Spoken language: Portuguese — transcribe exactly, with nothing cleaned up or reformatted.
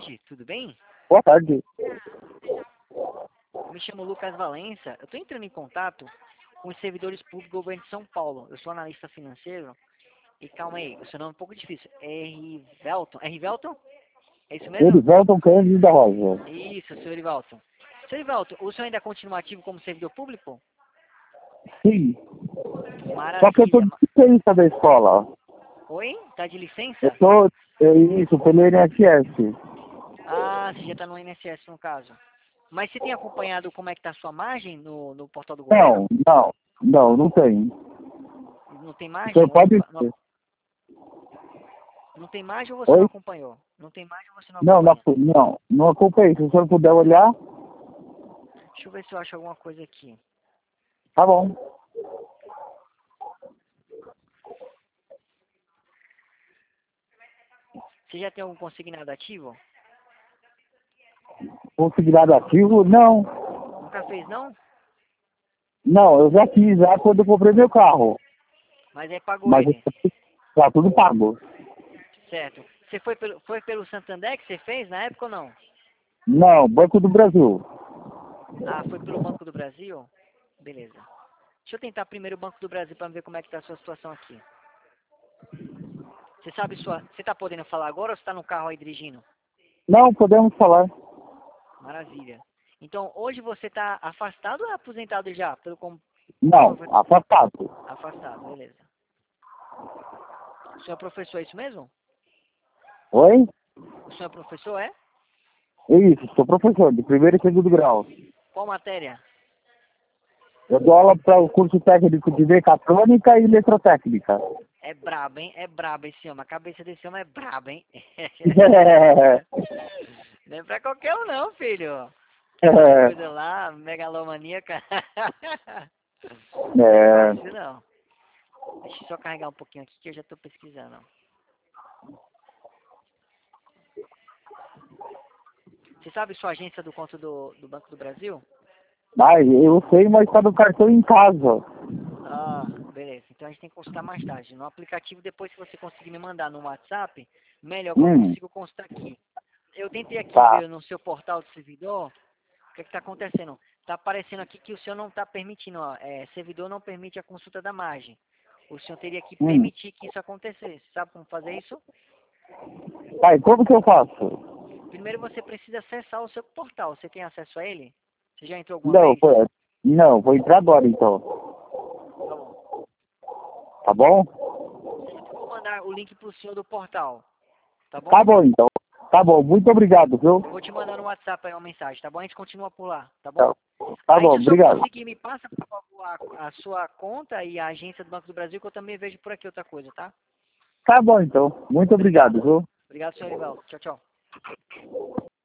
tarde, tudo bem? Boa tarde. Eu me chamo Lucas Valença. Eu estou entrando em contato com os servidores públicos do governo de São Paulo. Eu sou analista financeiro. E calma aí, o seu nome é um pouco difícil. R. Velton. R. Velton? É isso mesmo? Erivelton Cândido da Rosa. Isso, senhor Erivelton. Senhor Erivelton, o senhor ainda continua ativo como servidor público? Sim. Só que eu tô Maravilha. de licença da escola. Oi? Tá de licença? Eu tô, é isso, pelo I N S S. Ah, você já está no I N S S no caso. Mas você tem acompanhado como é que tá a sua margem no, no portal do governo? Não, não, não, não tem. Não tem O senhor margem? Ou não, pode não, dizer. não tem margem ou você não Oi? acompanhou? Não tem margem ou você não Não, não, acompanha? não, não acompanhei. Se o senhor puder olhar, Deixa eu ver se eu acho alguma coisa aqui. tá bom. Você já tem algum consignado ativo? Considerado ativo? Não. Nunca fez, não? Não, eu já fiz já quando eu comprei meu carro. Mas aí pagou Mas ele. tá tudo pago. Certo. Você foi pelo, foi pelo Santander que você fez na época ou não? Não, Banco do Brasil. Ah, foi pelo Banco do Brasil? Beleza. Deixa eu tentar primeiro o Banco do Brasil para ver como é que tá a sua situação aqui. Você sabe sua... Você tá podendo falar agora ou você tá no carro aí dirigindo? Não, podemos falar. Maravilha. Então, hoje você tá afastado ou aposentado já? Pelo com... Não, afastado. Afastado, beleza. O senhor é professor, é isso mesmo? Oi? O senhor é professor, é? Isso, sou professor de primeiro e segundo grau. Qual matéria? Eu dou aula para o curso técnico de mecatrônica e eletrotécnica. É brabo, hein? É brabo esse homem. A cabeça desse homem é braba, hein? Não é pra qualquer um não, filho. Essas coisas lá, megalomaníaca. Não é É, fácil, não. Deixa eu só carregar um pouquinho aqui que eu já tô pesquisando. Você sabe sua agência do conto do, do Banco do Brasil? mas eu sei, mas está no cartão em casa. Ah, beleza. Então a gente tem que consultar mais tarde. No aplicativo, depois que você conseguir me mandar no WhatsApp, melhor que eu Hum, consigo consultar aqui. Eu tentei aqui tá. ver no seu portal do servidor o que está acontecendo. Está aparecendo aqui que o senhor não está permitindo, ó, é, servidor não permite a consulta da margem. O senhor teria que Hum. permitir que isso acontecesse. Sabe como fazer isso? Pai, como que eu faço? Primeiro você precisa acessar o seu portal. Você tem acesso a ele? Você já entrou alguma Não, vez? pô, não, vou entrar agora então. Tá bom. Tá bom? Eu vou mandar o link para o senhor do portal. Tá Tá bom? bom então. Tá bom, muito obrigado, viu? Eu vou te mandar no WhatsApp aí uma mensagem, tá bom? A gente continua por lá, tá bom? Tá, tá Aí bom, se o senhor obrigado. conseguir, me passa, por favor, a, a sua conta e a agência do Banco do Brasil, que eu também vejo por aqui outra coisa, tá? Tá bom então. Muito obrigado, Obrigado. viu? Obrigado, senhor Ivaldo. Tchau, tchau.